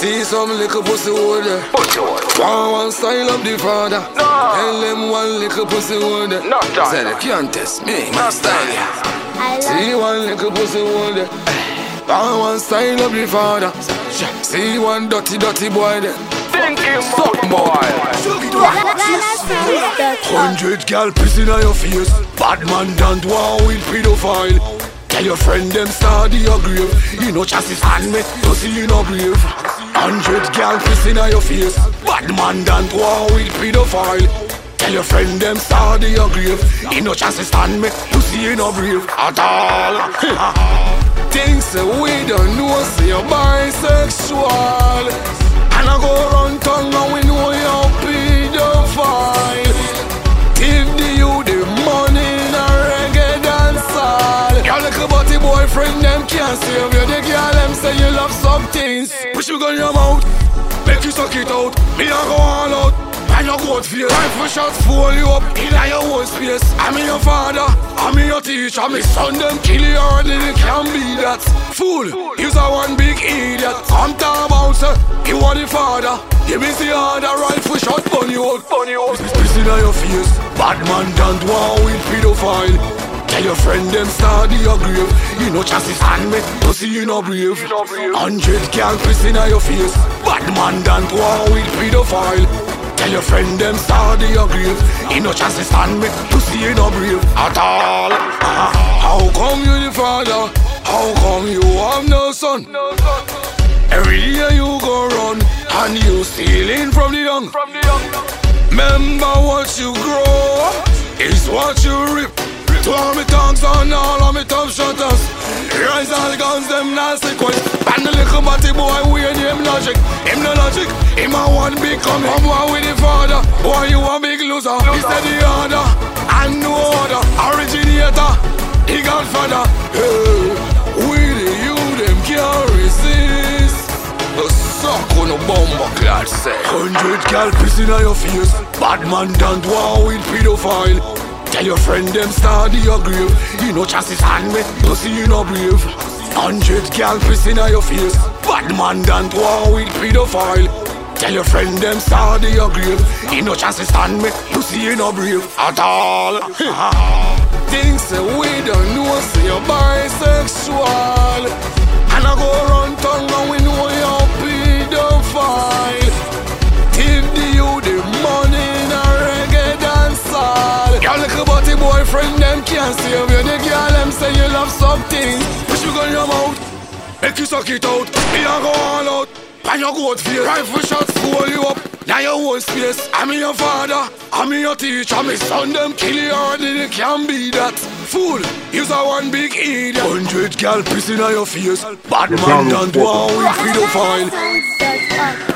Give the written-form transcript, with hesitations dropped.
See some little pussy over there. One style of the father. Tell them one little pussy over there. Say they can't test me, my style. See one little pussy over there. One style of the father. See one dirty boy there. Suck boy. 100 gal piss in your face. Bad man don't want with pedophile. Tell your friend them start your grave. You know chances hand me, pussy you no grave. 100 gal piss in your face. Bad man don't want with pedophile. Tell your friend them start your grave. You know chances stand me, pussy you no brave at all. Things that we don't know, say you're bisexual. And I go run tongue and we know you're pedophile. Give you the money in a reggae dancehall. Your little body boyfriend them can't save you. The girl them say you love some things. Push you gun in your mouth, make you suck it out. Me a go all out, and you go out for your rifle shots fool you up in your own space. I'm your father, I'm your teacher. Me son them kill you already, they can't be that. Fool, you's a one big idiot. Come talk about sir, you are the father. Give me the other rifle shot, bunny out. Piss in your face, bad man don't want with pedophile. Tell your friend them start your grave. You know chances hand me, pussy you no brave. 100 gal piss in your face. Bad man don't want with pedophile. Tell your friend them start your grave. You know chances stand me, pussy you no brave at all. How come you the father? How come you have no son? Every year you go run and you stealing from the young. Remember what you grow is what you reap. To all me tongues on all of me top shutters. Rise all guns, them nasty quick. And the little body boy weird him logic. Him no logic, him a one big coming. Come on with the father, boy you a big loser. He said the order, and no order. Originator, the godfather. Hey, we the you them can't resist. The suck on a bomber clad say 100 gal piss in your face. Bad man don't want with pedophile. Tell your friend them start your grave. You know chances hand me, pussy you no brave. 100 gal piss in your face. Bad man don't want with pedophile. Tell your friend them start your grave. You know chances stand me, pussy you no brave at all. Things that we don't know, say you're bisexual. And I go run tongue and we know you're pedophile. Give you the money in a reggae dancehall. Your little body boyfriend them can't save you. The girl them say you love something. Push you gun in your mouth, make you suck it out. Me a go all out, and you go out for your rifle shots fool you up. Now your own space, I'm your father, I'm your teacher. Me son them kill you already, they can't be that. Fool, you's a one big idiot. 100 gal piss in your face. Bad man don't want with pedophile.